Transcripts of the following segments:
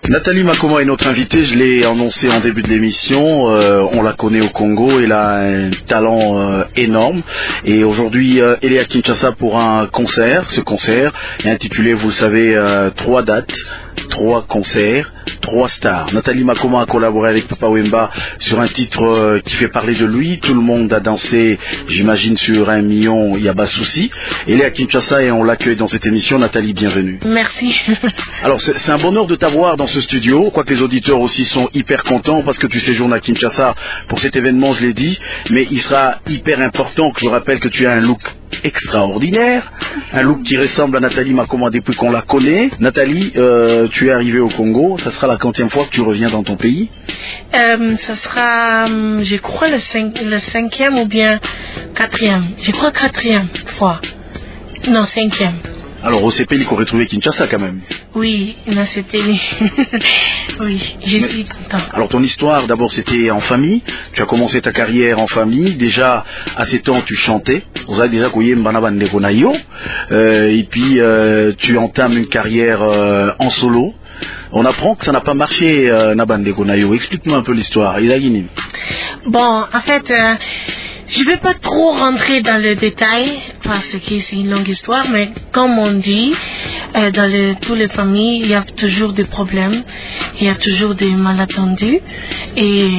Nathalie Makoma est notre invitée, je l'ai annoncé en début de l'émission, on la connaît au Congo, elle a un talent énorme et aujourd'hui elle est à Kinshasa pour un concert. Ce concert est intitulé, vous le savez, 3 dates, 3 concerts, 3 stars. Nathalie Makoma a collaboré avec Papa Wemba sur un titre qui fait parler de lui, tout le monde a dansé, j'imagine sur 1 million, il n'y a pas de souci. Elle est à Kinshasa et on l'accueille dans cette émission. Nathalie, bienvenue. Merci. Alors c'est un bonheur de t'avoir dans ce studio, quoique les auditeurs aussi sont hyper contents parce que tu séjournes à Kinshasa pour cet événement, je l'ai dit, mais il sera hyper important que je rappelle que tu as un look extraordinaire, un look qui ressemble à Nathalie Makoma depuis qu'on la connaît. Nathalie, tu es arrivée au Congo, ça sera la 40e fois que tu reviens dans ton pays? Ça sera, je crois, le 5e ou bien 4e. Je crois 4e fois. Non, 5e. Alors au CPI qu'on retrouvé Kinshasa quand même. Oui, on a CPI. Oui, je suis content. Alors ton histoire, d'abord c'était en famille. Tu as commencé ta carrière en famille. Déjà à 7 ans tu chantais. Vous avez déjà couillé Mbanabandeko Nayo. Et puis tu entames une carrière en solo. On apprend que ça n'a pas marché Nabandeko Nayo. Explique-nous un peu l'histoire. Bon, en fait, je ne vais pas trop rentrer dans le détail parce que c'est une longue histoire, mais comme on dit, dans toutes les familles, il y a toujours des problèmes, il y a toujours des malentendus, et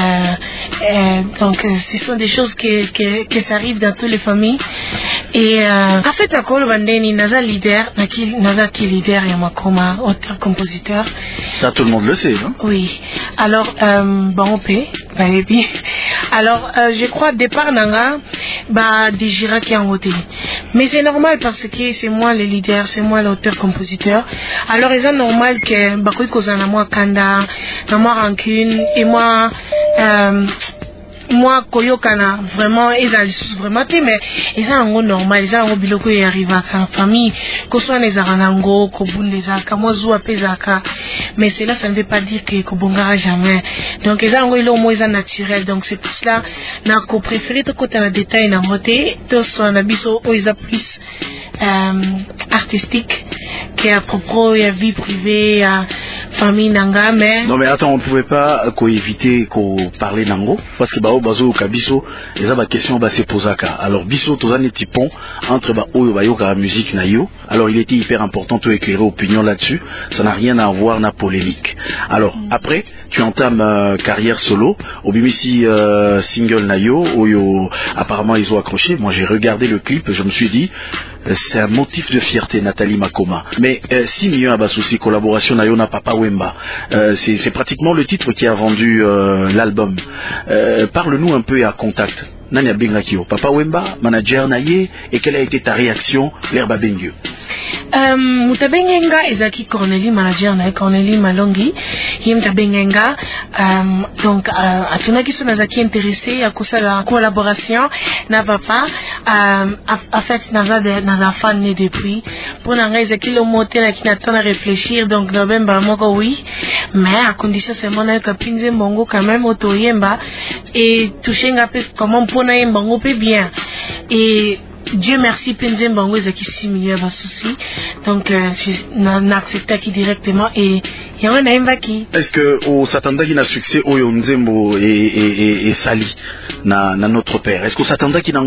donc ce sont des choses que ça arrive dans toutes les familles. Et en fait, à Kolobandeni, Naza leader, Naza qui leader et Makoma, auteur-compositeur. Ça, tout le monde le sait, non? Oui. Alors, bon, alors, je crois, départ Nanga, Dijira qui en côté. Mais c'est normal parce que c'est moi le leader, c'est moi l'auteur-compositeur. Alors, c'est normal que, Bakoui Kozana, moi, Kanda, moi, Rancune, et moi, Koyokana, vraiment, ils ont vraiment fait, mais ils ont un normal, ils ont un biloko qui arrive à la famille, que ce soit les Aranango, Kobundezaka, moi, Zouapezaka, mais cela, ça ne veut pas dire que Kobongara jamais. Donc, ils ont un mot, ils ont naturel, donc c'est pour cela, qu'on préfère tout côté dans le détail, dans le côté, tout soit un biseau, ils ont plus, artistique, qui est à propos, il y a vie privée, famille nanga, mais... Non mais attends, on ne pouvait pas éviter qu'on parle nango, parce que bazo kabiso, et ça, question c'est posaka. Alors biso tozane tipon entre oyo bayoka la musique na yo. Alors il était hyper important de éclairer opinion là-dessus. Ça n'a rien à voir na polémique. Alors après, tu entames carrière solo. Au bimisi single na yo, oyo apparemment ils ont accroché. Moi j'ai regardé le clip, et je me suis dit. C'est un motif de fierté, Nathalie Makoma. Mais si mieux à souci collaboration na Papa Wemba, c'est pratiquement le titre qui a vendu l'album. Parle-nous un peu et à contact. Nania Bengakio, Papa Wemba, manager naye, et quelle a été ta réaction, l'herbe Bengio? Mutabengenga ezaki Cornélie manager na Cornélie Malongi Mutabengenga donc atunaki so nazaki intéressé à cause la collaboration na papa en fait naza fan né depuis pour nanga ezaki le moté na kinatana réfléchir donc November moko oui mais à condition seulement na kapinze mbongo quand même otoyemba et touchenga pe comment pona yembango pe bien et Dieu merci, Penzem Bango ezaki 6 millions de soucis. Donc, j'ai accepté directement et il y a un qui. Est-ce que au s'attendait qu'il y a un succès au Nzembo et Sali na notre père? Est-ce qu'on s'attendait qu'il y a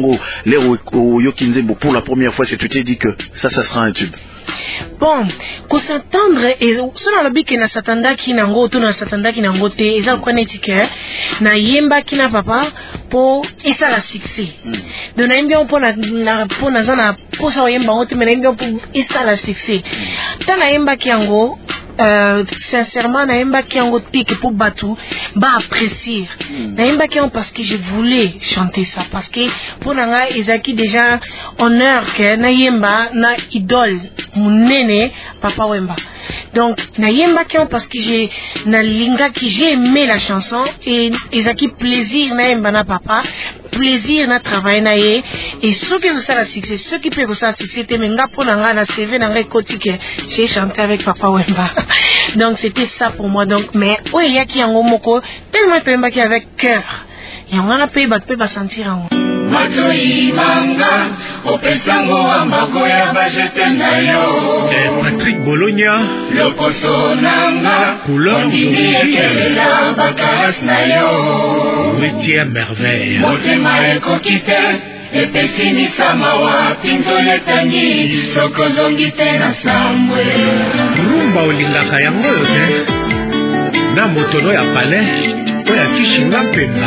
un Yoki Nzembo pour la première fois, si tu t'es dit que ça sera un tube? Bon, qu'on s'attendre et si on a l'habitude que na s'attendait qu'il y a un go, tout na s'attendait qu'il y a un go te, ils ont connu que na yemba qui na papa pour et ça la succès. Donc na yemba pour na zana pour ça yemba on te mais na yemba pour et ça la succès. Tant na yemba qui en go sincèrement na yemba qui en go pique pour Batou apprécier. Na yemba qui en parce que je voulais chanter ça parce que pour nanga ezaki déjà honneur que na yemba na idole mon néné Papa Wemba. Donc na yemba qui en parce que j'ai na linga qui j'ai aimé la chanson et ezaki plaisir na yemba na papa plaisir na travail na ye et ceux qui ont ça la succès ceux qui peuvent ça succès te menga pour nanga na CV nanga côté que j'ai chanté avec Papa Wemba. Donc c'était ça pour moi donc mais oui il y a qui en moko tellement Wemba qui avec cœur et on a payé peut sentir en Matoi manga, opesango amagoya bajete na yo. Patrick Bologna, lokoso nanga, couleur d'origine. 8e merveille. Rumba olingaka yango yo te na motono ya palais oyo akishinga mpemba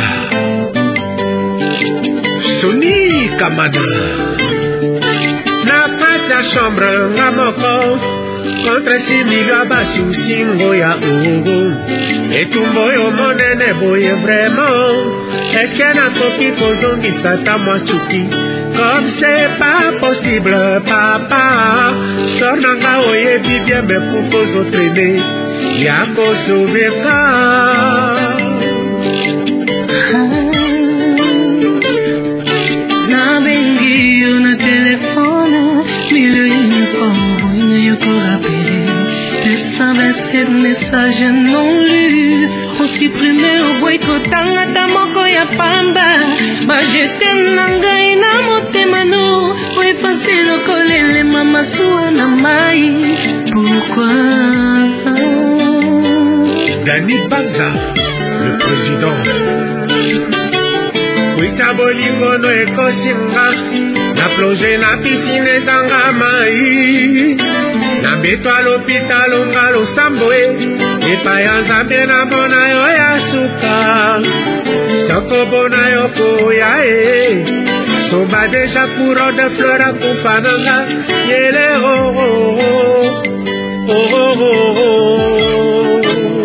Soni Kamada na kati ya chambre nga moko contre 6 milio basi usingo ya ogo etumbo oyo monene boye vraiment eske nakoki kozongisa ta mwa chuki comme c'est pas possible papa sor nanga oyebi bien me pour kozotraine ya kosoveka nabengi yo na telefone milio de messages non lus, on supprimait au bois kotanga ta moko ya pamba, ba jete nangai na motema no, o efface le kolele mama suwa na mai. Pourquoi? Dani Banza, le président. Wita bolingo no ekosinga, na plongé na piscine zanga mai. Na beto a l'hôpital ngalo samboe epa ya nzambe na bona yo ya suka soko bona yo koya soba deja courant de fleur a kufananga yele oh oh oh oh oh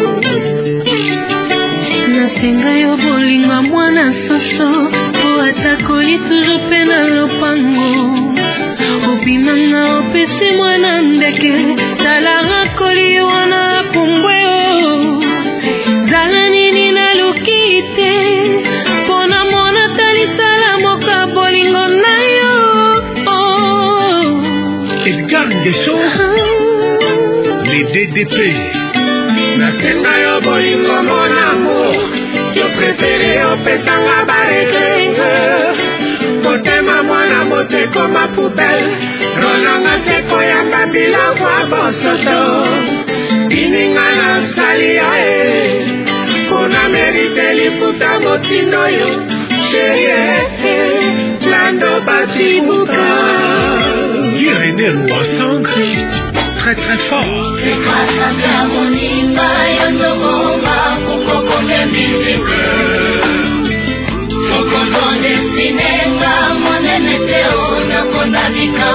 nasenga yo bolinga mwana soso po atakoli toujours pena lopango opinanga opesi mwana ndeke talanga koli wana pumbwe zala nini naluki te pona mona talisala moka bolingo na yo Edgar Ngeso les DDP nasenga yo bolingo mon amour yo préféré opesanga baregrete motema mwana mote koma poubelle ronanga teko ya babila kwa bosoto bininga na salia kuna merite lifuta motindo yo chérie lando batibuka Irénée Louassangre très très fort c'est grâce à ta monimba yondoboma kukokome visible sokozonde sinenga monene teo nakondanika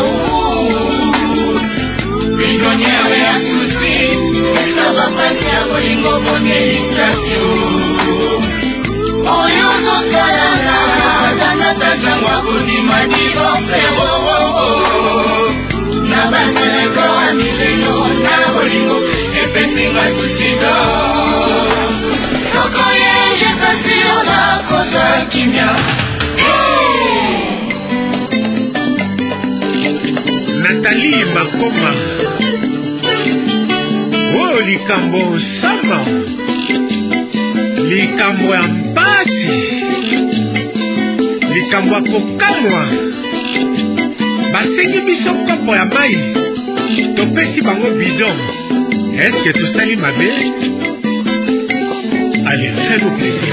prisonnière ya susi esabapasi ya bolingo bonelisation oyo zotalanga zangatazangwa kodimadi ofero na baseleko ya milelo na bolingo epesinga susida sokoye jekasio na kosa kimia Nathalie Makoma oh likambo sama likambo ya mpasi likambo ya kokamwa basengi biso kopo ya mai topesi bango bidon eske tosali mabe allez fais-nous plaisir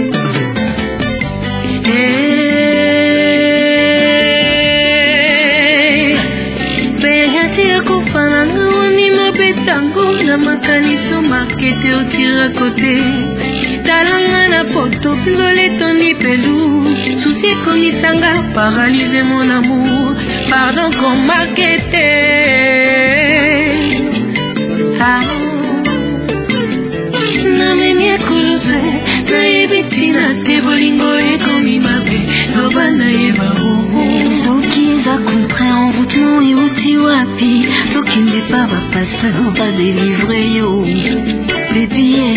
tango na makaniso markete otira kote talanga na poto pinzole tondi pelu souci komisanga paralyse mon amour pardon comme markete na meni ekolose na yebitina te bolingo ekomi mabe loba na yeba soki eza contrat en route non euti wapi soki nde pa bapasa badélivre yo bébie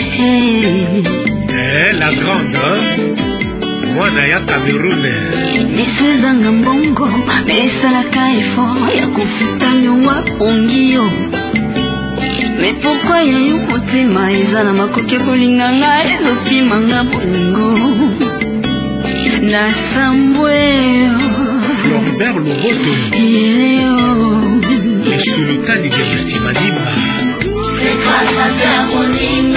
la grande mwana ya Cameroun miso ezanga mbongo esalaka effort ya kofuta nyongo apongi yo mais pourquoi yayo motema eza na makoki kolinganga ezopimanga bolingo na sambwe Floribert Loboto Yeleo les sultani de Festivalimba c'est grâce à ta monime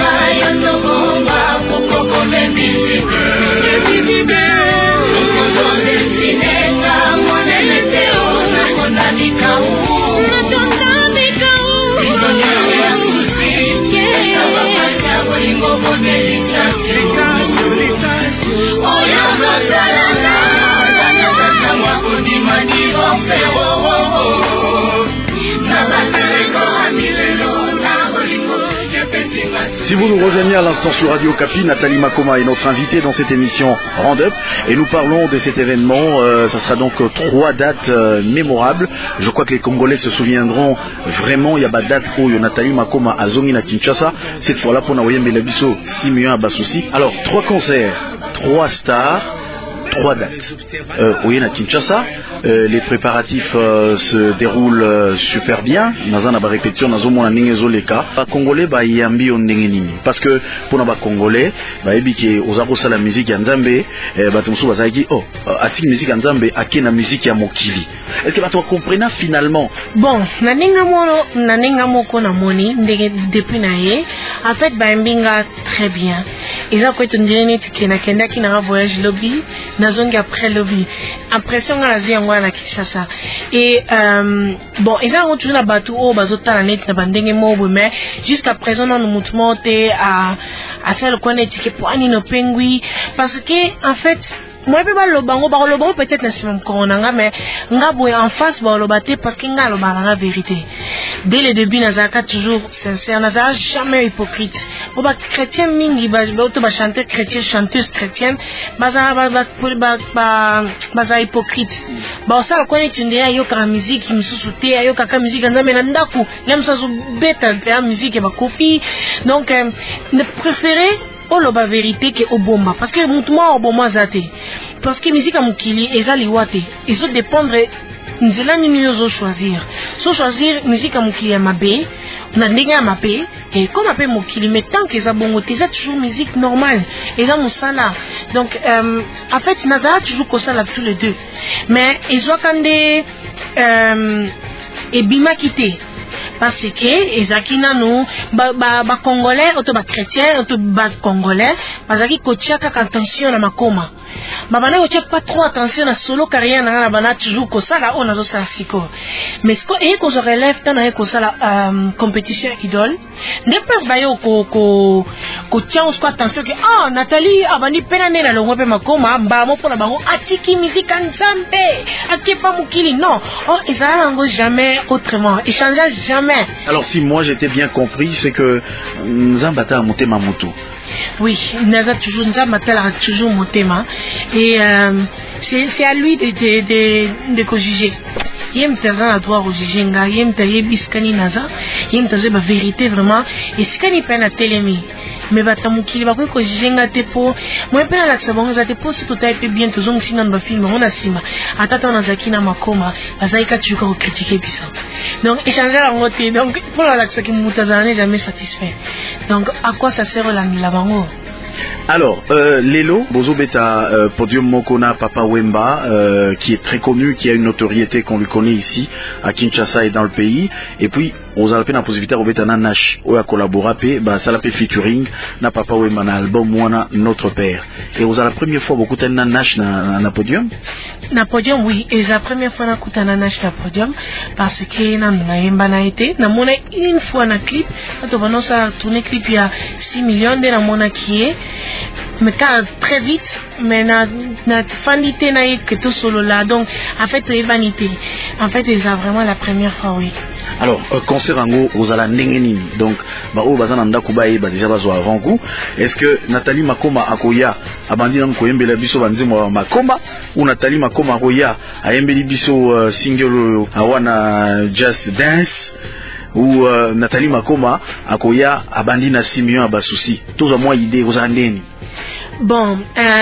Si vous nous rejoignez à l'instant sur Radio Kapi, Nathalie Makoma est notre invitée dans cette émission Round-Up et nous parlons de cet événement. Ça sera donc 3 dates mémorables. Je crois que les Congolais se souviendront vraiment. Il y a des dates où Nathalie Makoma a zongi na Kinshasa. Cette fois-là pour Naoyembe Labiso, 6 millions à Bassoussi. Alors 3 concerts, 3 stars. 3 dates. Oui, à Kinshasa, les préparatifs se déroulent super bien. Nous avons répétition, nous avons les Congolais, parce que pour les Congolais, aux arrosas la musique en Zambé, musique en Zambé, la musique en Mokili. Est-ce que tu comprends finalement? Bon, depuis naïe, en fait, très bien. Ils ont fait un voyage lobby. Nazongi après lobby impression à la ziangwa na Kinshasa et bon ils ont toujours la bateau au bazota la net na bandenge mobo mais jusqu'à présent nous mouvement à celle qu'on est étiqueté pour ani no pengui parce que en fait moi le bango peut-être la semaine corona mais en face parce que la vérité dès le début nazaka toujours sincère nazaka jamais hypocrite pour ba chrétien mingi ba chanter chrétien chanteuse chrétienne baza hypocrite ça ko est une yo ka musique msusuté yo ka musique nzambe na ndaku lemsa zo beta la musique ba kofi donc ne préférer la vérité que au bomba parce que mutumo au bomba zate parce que musique amukili ezali wate il faut dépendre nzela nini yo choisir musique amukili mabe na ndenge mabe et comme appelle mukili mais tant que ça bongo c'est toujours musique normale et ça musala donc en fait nazara toujours comme ça tous les deux mais ils ont quand et bima quitté parce que ezaki nanu ba congolais auto ba chrétien auto ba congolais bazaki kotiaka attention na makoma babana kotia pas trop attention na solo carrière na bana toujours ko sala on azo sa siko mais ce que ko se relève tant na ko sala compétition idole ne place ba yo ko tia on attention que Nathalie abani penane na longo pe makoma mbamo pona bango atiki musique nzambe akepa mukili non ezala ngo jamais autrement échanger jamais. Alors si moi j'étais bien compris, c'est que Nzambata a monté ma moto. Oui, Nzambata a toujours monté ma et c'est à lui de juger. Yem taza la droit au jugenga, yem taye biskani naza, yem taza ba vérité vraiment et skani pena telemi. Mais batamukili ba ko jugenga te po moi pena la sabonga za te po si tout a été bien toujours si na ba film on a sima atata na zakina makoma azaika tu ko critiquer biso. Donc échanger la moitié donc pour la qui mutazana n'est jamais satisfait. Donc à quoi ça sert la bango? Alors, Lelo, Bozo Beta, Podium Mokona, Papa Wemba, qui est très connu, qui a une notoriété qu'on lui connaît ici, à Kinshasa et dans le pays. Et puis, on a la possibilité de Beta Nash, où a collaboré, ça l'a fait featuring, na Papa Wemba, na album Mwana, Notre Père. Et on a la première fois, beaucoup de Nash na Podium? Na Podium, oui. Et la première fois, na kuta Nash na Podium, parce que na Yemba na été, na mona une fois na clip, quand on a tourné clip, il y a 6 millions de la mona qui est, mais très vite mais na fanité na que tout solo là donc en fait vanité en fait c'est vraiment la première fois oui. Alors concert ango ozala ndenge nini donc ba o bazana ndako ba déjà bazo avant coup est-ce que Nathalie Makoma akoya abandi na koyembela biso banzimo Makoma ou Nathalie Makoma akoya ayembeli biso single awana Just Dance ou Nathalie Makoma akoya abandi na 6 millions ba souci tous moi idée aux andeni? Bon,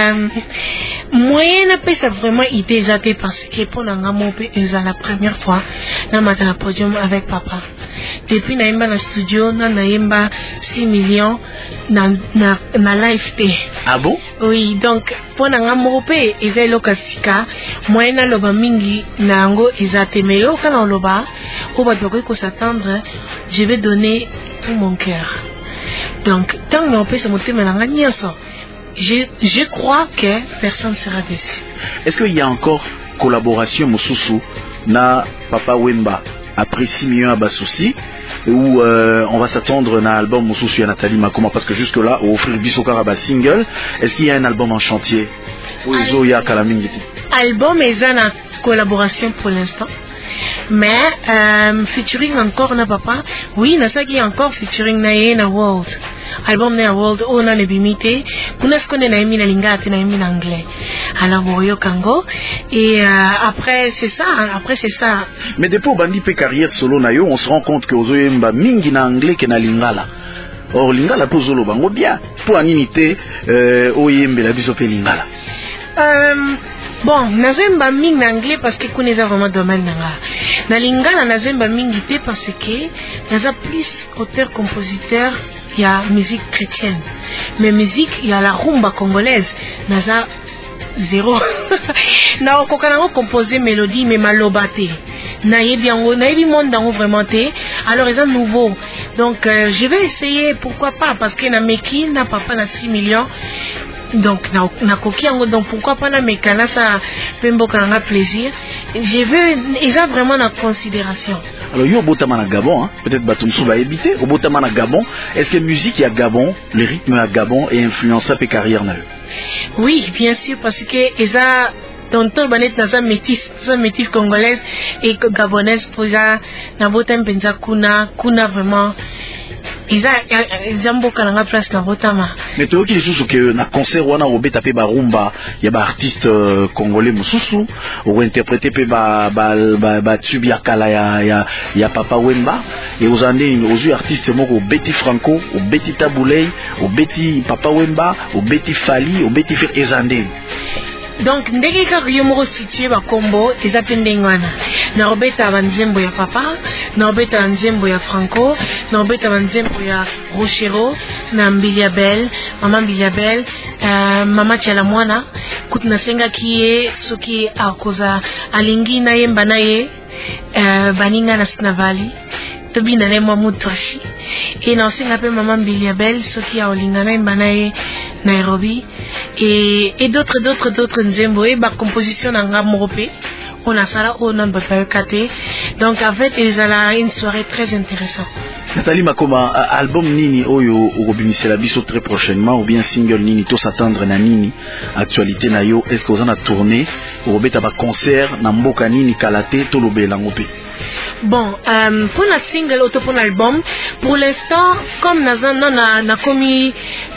moyen n'a ça vraiment idée zaté parce que pour n'angamo c'est la première fois na matin na podium avec papa. Depuis naimba na studio na naimba 6 millions na live té. Ah bon? Oui, donc pour n'angamo eza lokasika moyen na loba mingi na ngo ezate mais yo kana loba ko ba doit ko s'attendre je vais donner tout mon cœur. Donc tant que on peut se monter maintenant nyoso. Je crois que personne ne sera déçu. Est-ce qu'il y a encore collaboration Moussousou na Papa Wemba après 6 millions à Bassoussi ou on va s'attendre à un album Moussousou et Nathalie Makoma parce que jusque là au offrir Bisokara single est-ce qu'il y a un album en chantier? Album est en collaboration pour l'instant. Mais featuring encore na papa oui na ça qui encore featuring na World album na world on a nebimité kuna skone na yemi na lingala te na yemi na anglais alors boyo kango et après c'est ça mais depuis bandi pe carrière solo na yo on se rend compte que ozoyemba mingi na anglais ke na lingala or lingala po zolo bango bien po aninité oyembe la biso pe lingala bon nazemba mingi na anglais parce que connais vraiment domaine nanga na lingala nazemba mingi te parce que naza plus auteur compositeur il y a musique chrétienne mais musique il y a la rumba congolaise naza zéro na okokana composer mélodie mais maloba te nayebi yango nayebi monde dango vraiment te alors ils sont nouveau donc je vais essayer pourquoi pas parce que na meki na papa na 6 millions donc na koki yango donc pourquoi pas na mekana ça pembo kana plaisir je veux ils ont vraiment la considération. Alors yo botama na Gabon hein? Peut-être batumsu va éviter au botama na Gabon est-ce que musique y a Gabon le rythme à Gabon est influencé par carrière na eux? Oui bien sûr parce que ils ont tonton banet na sa métis congolaise et gabonaise pour ça na botem penza kuna vraiment ils ont beaucoup na place na botama. Mais toi qui les sous que na concert wana obeta pe ba rumba ya ba artiste congolais mususu ou interpréter pe ba tube ya kala ya Papa Wemba et aux andé aux artistes moko Betty Franco ou Betty Taboulay ou Betty Papa Wemba ou Betty Fali ou Betty Fer ezandé. Donc ndenge ka yomoro situé ba combo ezapendengwana na robeta banzembo ya papa na robeta banzembo ya Franco na robeta banzembo ya Rochero na Mbiliabel mama Chala mwana kutuna senga kiye soki akoza alingi na yemba na ye baninga na Sinavali tobina na mwa mutwashi et na senga pe mama Mbiliabel soki a olinga na yemba na ye Nairobi et d'autres nzembo et ba composition nanga morope on a ça là on a kate donc en fait ils ont une soirée très intéressante. Nathalie Makoma album nini oyo obimisi la biso très prochainement ou bien single nini to s'attendre na nini actualité na yo est-ce que vous en a tourné ou obeta ba concert na mboka nini kalate to lobela ngope? Bon, pour la single auto pour l'album, pour l'instant, comme na komi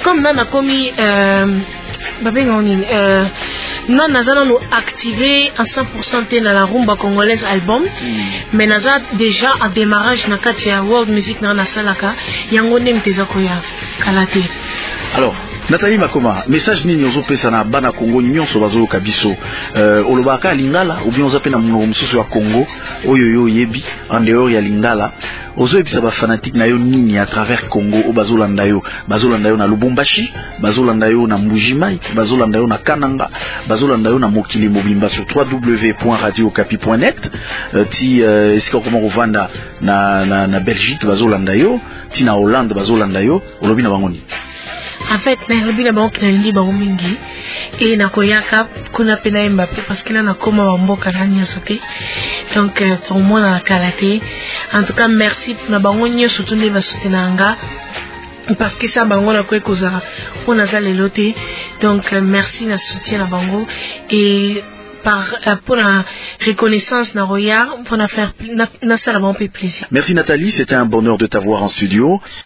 non naza nous activer à 100% dans la rumba congolaise album mais naza déjà à démarrage na kati ya world music na salaka yango nem tezako ya kalate. Alors Nathalie Makoma, message nini ozopesa na bana Congo nyonso bazoyoka biso olobaka lingala ou bien ozape na monoko mosusu ya Congo oyo yo yebi en dehors ya lingala ozoyebisa ba fanatique na yo nini à travers Congo o bazolanda yo na Lubumbashi, bazolanda yo na Mbujimai, bazolanda yo na Kananga, bazolanda yo na mokili mobimba sur www.radiokapi.net ti esika koma kovanda na Belgique bazolanda yo ti na Hollande bazolanda yo olobi na bango ni. En fait, Nairobi na bango kinalingi bango mingi et na koyaka kuna pena Mbappé parce que là na koma bamboka na nyoso te donc pour moi na kalate en tout cas merci na bango nyoso to ne ba soutenanga parce que ça bango na ko ekozara on a ça lelo te donc merci na soutien na bango et pour la reconnaissance na roya pour na faire na ça la bon plaisir. Merci Nathalie, c'était un bonheur de t'avoir en studio.